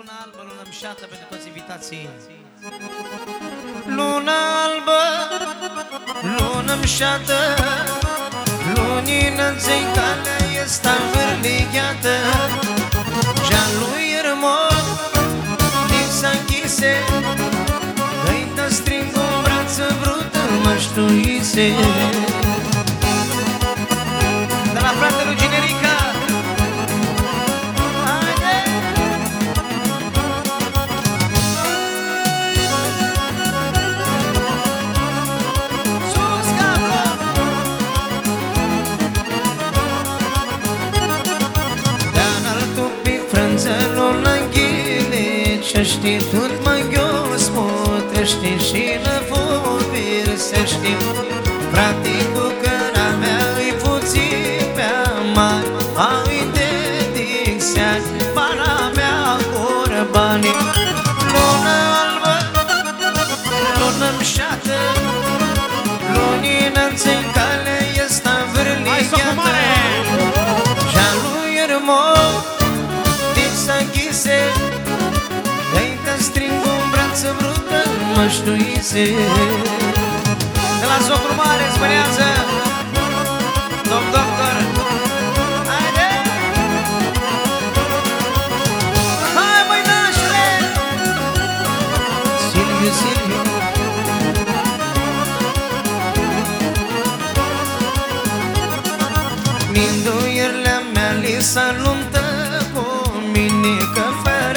Luna albă, lună mșată pentru toți invitații. Luna albă, lună mșată, lunină ți-i calea este învârligheată. Și-a lui Irmon, lipsa închise, îi dă string un brață brută, măștuise. De la fratele Generica. Știi tot mă-ngios potrește și lăvovir să știi. Fraticul căra mea îi puțin prea mare, au interdicția bana mea cură banii. Lună albă, lună mșată, lunină-ți-n cale este învârligheată. Și-a lui Irmon, lipsa închise, string un brață brută, măștuise. De la socru mare spănează domn doctor. Haide! Hai măi nașule! Silviu, Silviu. Minduierile mea li s-a luntă cu mine, că fără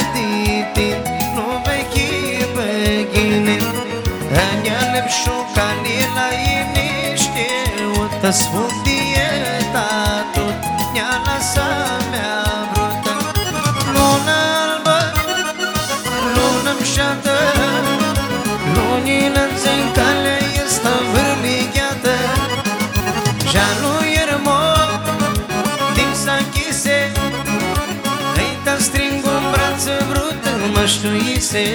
șucanila i știută, sfânt dieta tot ne-a lăsat mea brută. Lună albă, lună mșată, lunină-ți-n cale este învârligheată. Și-a lui Irmon, lipsa închise, îi dă string un brață brută, măștuise.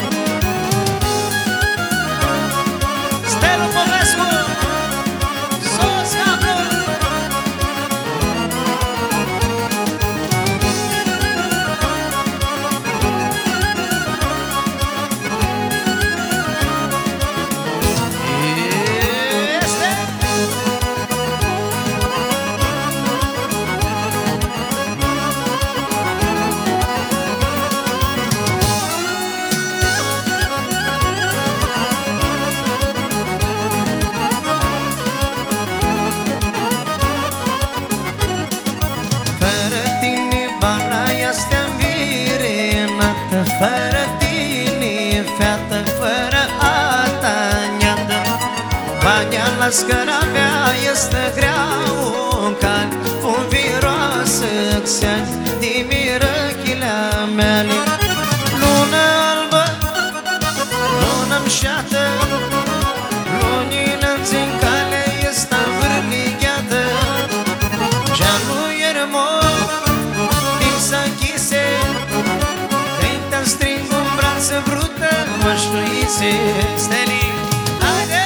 Fără tine, feată, fără a ta neată, bania la scăra mea este grea un can, un viroasă xeani din mirăchilea mele. Lună albă, lună mșată, lunină-ți-n cale este învârligheată. Și-a lui Irmon, lipsa închise, string un brață brută, măștuise. Steli, haide!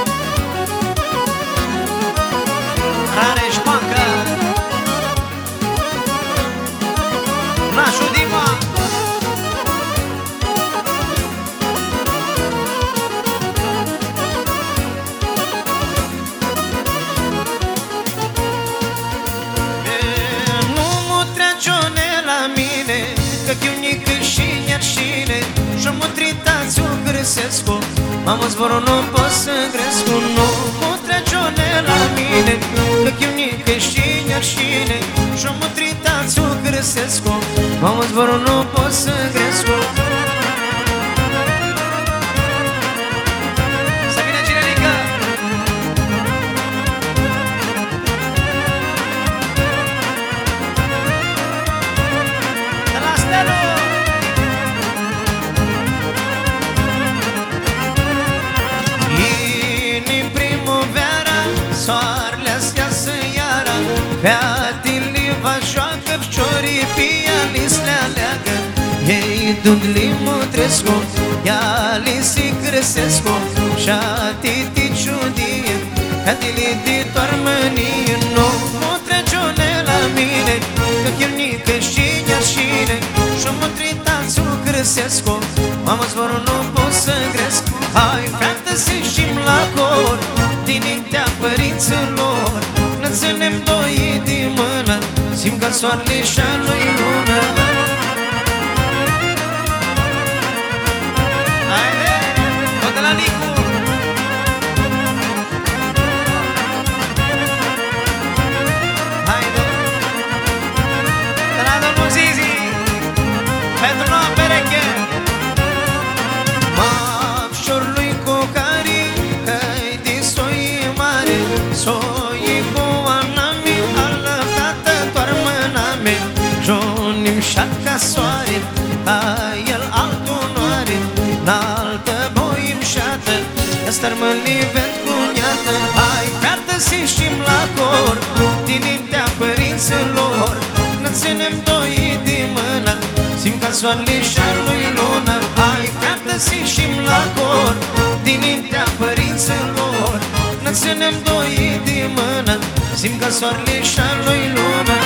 Rareș Banca, nașul Dima. Nu mă trecione la mine, că chiunică și nerșine, și-o mutritați o găsescu, mamă zborul nu pot să grescu. Nu mă trecione la mine, că chiunică și nerșine, și-o mutritați o găsescu, mamă zborul nu pot să grescu. Să vină Generica! De la Stelu! Featile-va joacă, piciorii pianis le aleagă. Ei duc limutrescu, ea li se cresescu, și-a titi ciudie, featile de toarmănie. Nu mă treciune la mine, că chiunică și nerșine, și-o mă trita găsesc o mamă zborul nu pot să cresc. Hai, fată, să ieșim la cor dinaintea părinților, ne ținem doi din mână, simt ca soarele și-a lui lună. Haide, tot de la Nicu. Haide, de la domnul Zizi, pentru noua pereche. Mafșorului cu cari, că-i din soi mare, soi cu anami, alătată toarmă-name. Jonim șaca soare, ca el altul noare, n-altă boim șată, ăsta-rmăli vent cu neată. Hai, fată, să ieșim la cor dinaintea părinților, ne ținem doi din mână, simt ca soarele și-a lui lună. Hai, fată, să ieșim la cor dinaintea părinților, ne ținem doi din mână, simt ca soarele și-a lui lună.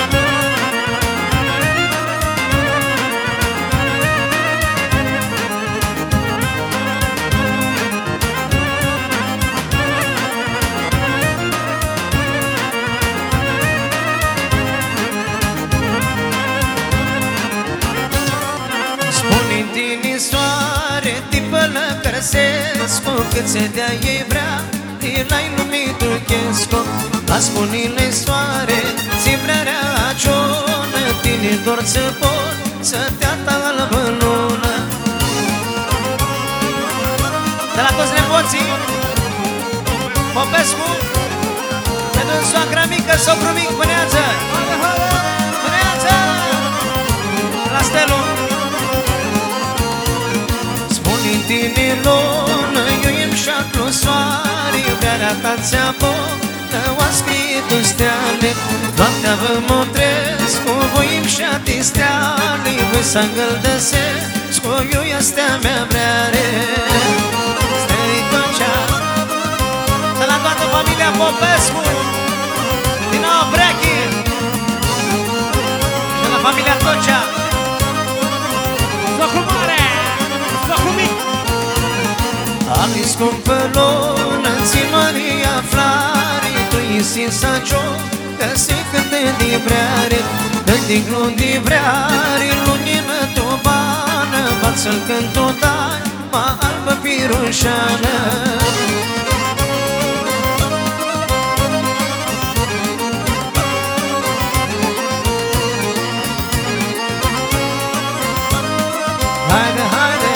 Din soare, tipălă Cărăsescu, cât se dea ei vrea, din-ai lumii duchescu. La spunile soare, ți vrea reacionă, tine dor să pot, să te-a ta albă lună. De la toți nepoții, Popescu, pentru soacra mică, socru mic, pâneață, pâneață, la Stelu. Tine lună, eu im șatru soare, iubirea ta ți-a-o, o-a scris în steale. Noaptea vă motresc, cu voi im șati steale, voi să îngăldăsesc, cu eu ea-stea mea vreare. Stă-i Tocea, de la toată familia Popescu, din nou Brechi, și de la familia Tocea. Socru mare, socru mic. Ali scumpă lună, ți Maria Flare, tu Iisisa Cio, că se cântă de breare, că din glun de breare, lunină tobană, bață-l când o dai, ma albă pirușană. Haide, haide,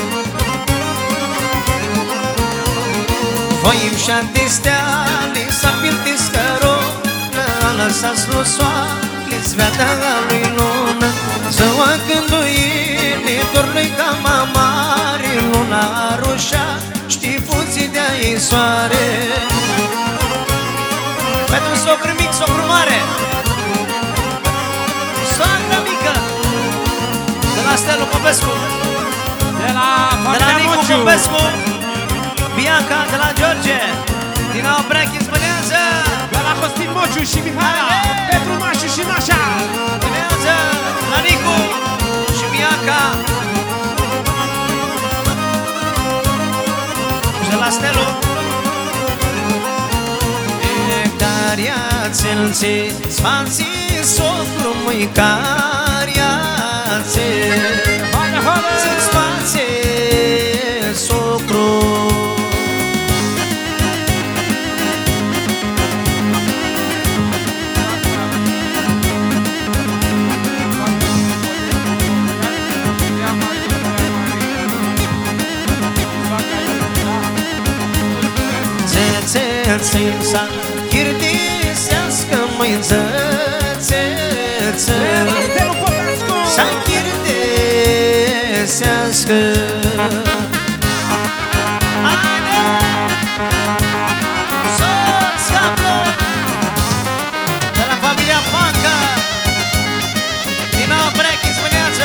voim șante steale, s-a piltit scăronă, a lăsat slusoale-ți veata lui lună. Să o cândui-ne, dor-lui ca mamare, luna arușa, știi fuții de-a ei soare. Pentru socru mic, socru mare, soacra mică, de la Stelu Popescu, De la Nicu Mociu. Popescu, Bianca de la George, din nou Brechi, spunează. De la Costin Mociu și Mihaela, Petru Mașu și Mașa. Spunează la Nicu și Bianca. Și de la Stelu. Caria țelțe, sfanții socru măi caria țe. Haide, haide. Ți-ți socru. Ți-ți-ți-ți-ți-ți chirtisească măi ță-ță-ță. Să chirtisească. Haide! Soți caplon! De la familia Panca, din nou Brechi, spuneață.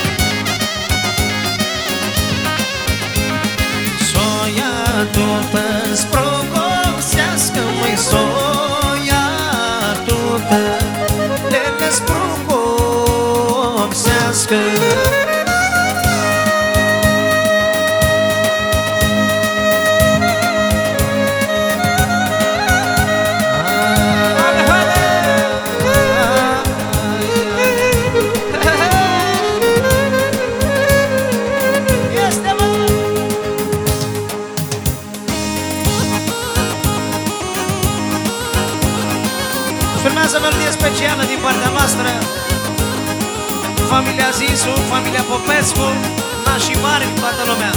Soia tută-ți procosească, măi, soia tută, lele-ți procosească. Zisu, familia Popescu, nașii mari, toată lumea.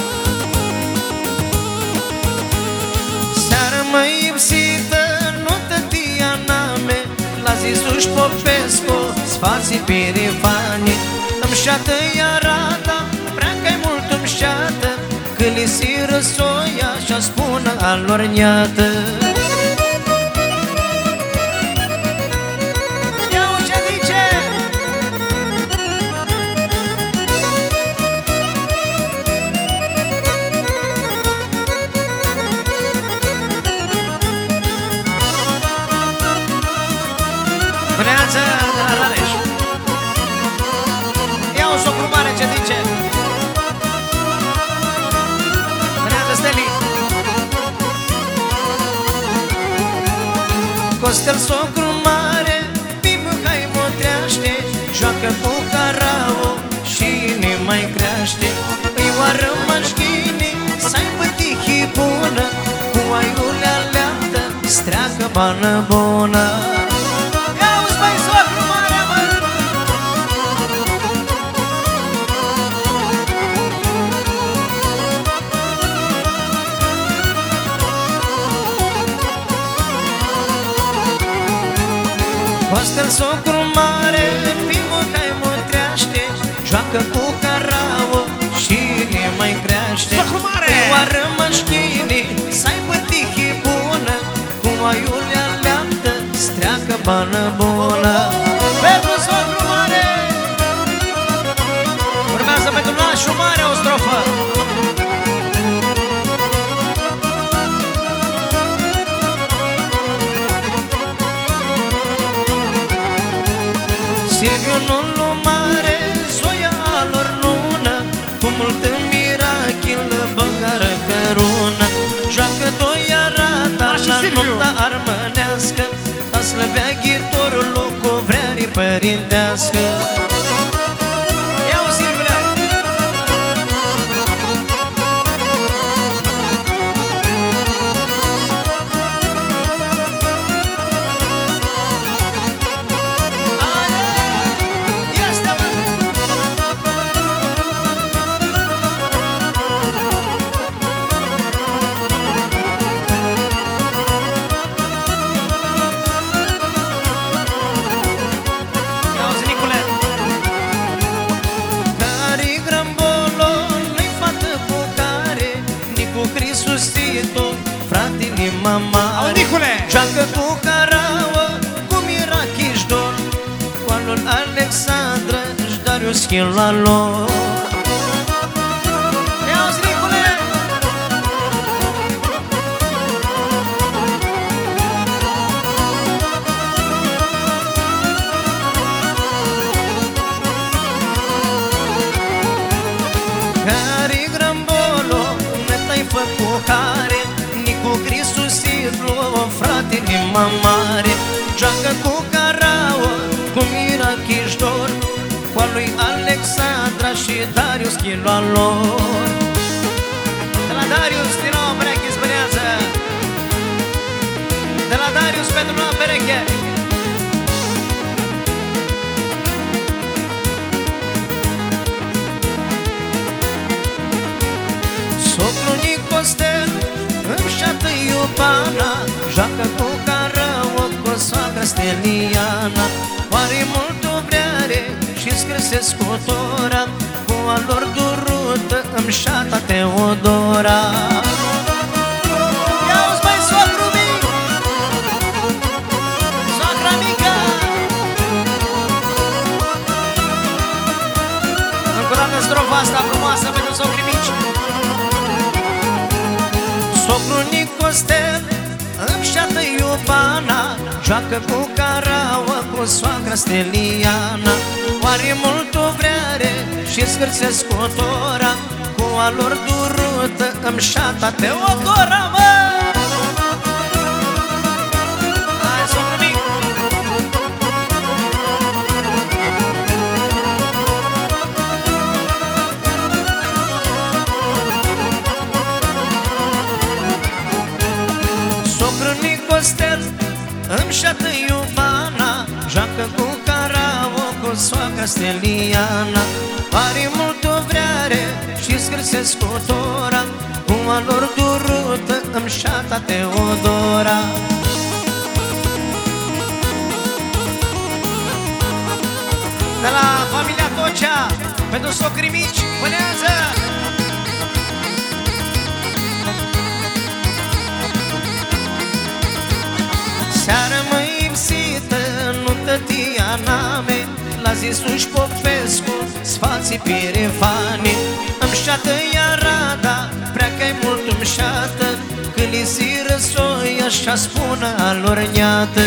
Seară mai ipsită, nu tătia name, la Zisu-și Popescu, spații pirifani. Îmi șeată iarata, prea că-i mult îmi șeată, că li siră soia și-a spună alorniată. Vreață de la Rareș. Ia o socru mare ce zice. Vreață Steli. Costel socru mare, pimă hai motreaște, joacă cu carao și ne mai creaște. Îi oară mașchini, să-i bătihii bună, cu aiulea leată, streacă bană bună. Costel socru mare, pimă hai motreaște, joacă cu carao și ne mai creaște. Îi oară mașchini, să-i bătihii bună, cu aiulea leaptă, streacă bană bună. Pentru socru mare! Urmează pentru nașul mare o strofă. Silviu nu-l mare, soia alor lună, cu multă mirachilă băgară cărună. Joacă doi arata la nunta armânească, a slăvea ghitorul cu vrearii părintească. Ia-o, Silviule! Frate-i mare, joacă cu carao, cu mirachișdor, cu alul Alexandra, își Dariu schimb la lor. Ia-o-ți, Nicule! Cari grambolo, ne-ai făcut care, cu Crisus Sidlu, frate-i mare, joacă cu carao, cu mirachișdor, cu al lui Alexandra și Darius Chiloa lor. De la Darius, din nou pereche spărează. De la Darius pentru noua pereche. Socru Nicostel îmi șeată iubana, joacă cu carao, cu soacra Steliana. Oare multă vreare și-ți cresesc cotora, cu a lor durută îmi șeata Teodora. Ia-o-ți, băi, socru mic! Soacra mică! Încă o dată strofa asta frumoasă pentru socrii mici. Socru Nicostel îmi șeată iubana, joacă cu carao, cu soacra Steliana. Oare multă vreare și-ți scârțesc cotora, cu a lor durută îmi șeata Teodora, mă! Hai, socru mic! Nicostel îmi șeată iubana, joacă cu carao, cu soacra Steliana. Are multă vrere și-ți găsesc cotora, cu a lor durută îmi șata Teodora. De la familia Tocea, pentru socrii mici, pânează! Seară mă ipsită, nu tătiana me, la zisuși Popescu, sfații pirefani. Îmi șată iar rada, prea că-i mult îmi șată, când li si răsoi, așa spună alorneată.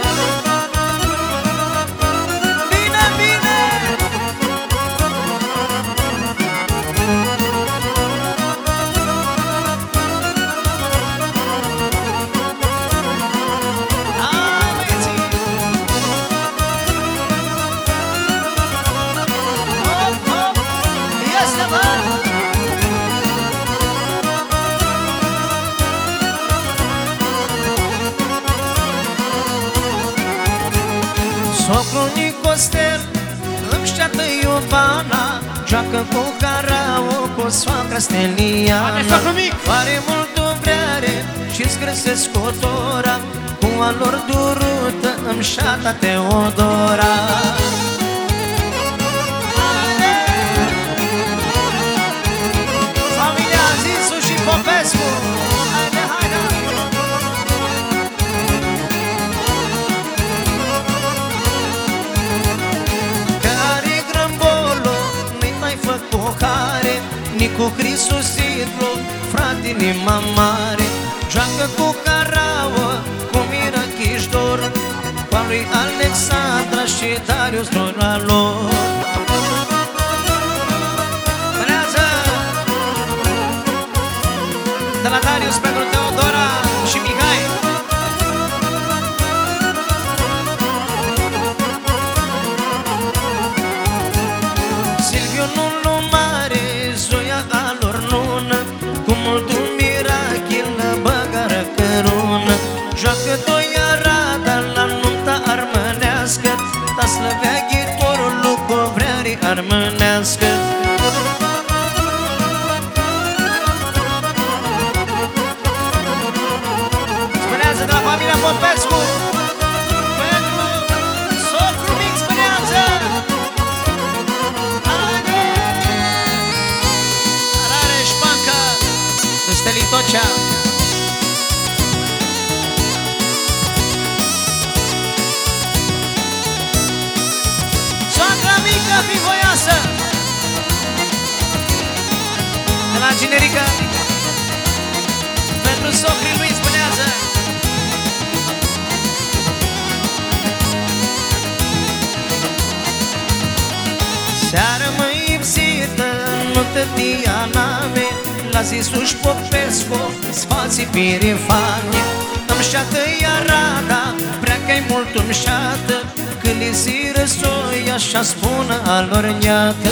Socrul Nicostel îmi șteată Iovana, joacă cu carao cu soacra Steliana. Are multă vrere și-ți găsesc cotora, cu a lor durută îmi șata Teodora. Familia Zisu și Popescu, haide, haide! Nicu Crisusitlu, frate inima mare, joacă cu carauă, cu Mira Chișdor, cu a lui Alexandra și Darius dora lor. Bănează! De la Darius pentru Teodora și Mihai. Silviu nu mare, Zoia alor nună, cu mult un mirachil băgară cărună. Joacă doia rada la nunta armânească, ta slăvea ghitorul lui Covrearii armânească. Spunează de la familia Popescu, pentru socru mic, spunează! Tocea. Soacra mică, fi voioasă! De la Generica, pentru socrii lui, spunează. Seară mă ipsită, nu tătiana me, la zisuși Popescu, sfații pirefani. Îmi șată iar rada, prea că-i mult îmi șată, când li si răsoi, așa spună alorneată.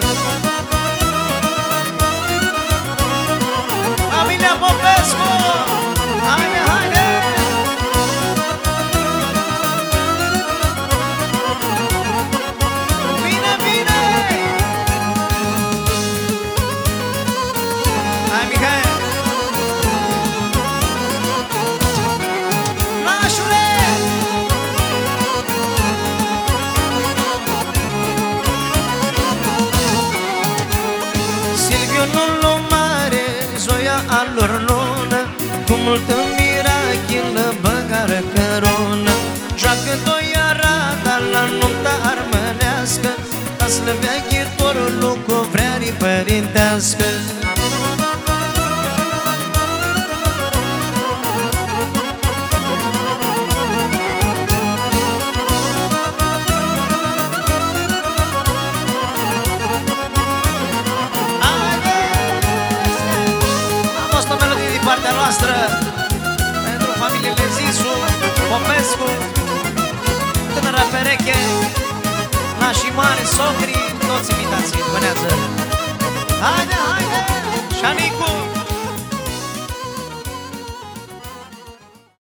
Familia Popescu, haide, haide! Bine, bine! Hai, Mihai! Nașule! Silviu nu mare, Zoia alor lună, cu multă mirachilă băgară cărună. Joacă doia rada la nunta armânească, a slăvea ghitorul lui Covrearii părintească. Partea noastră, pentru familiile Zisu, Popescu, tânăra pereche, nașii mari, socrii, toți invitații, vânează. Haide, haide, Șanicu!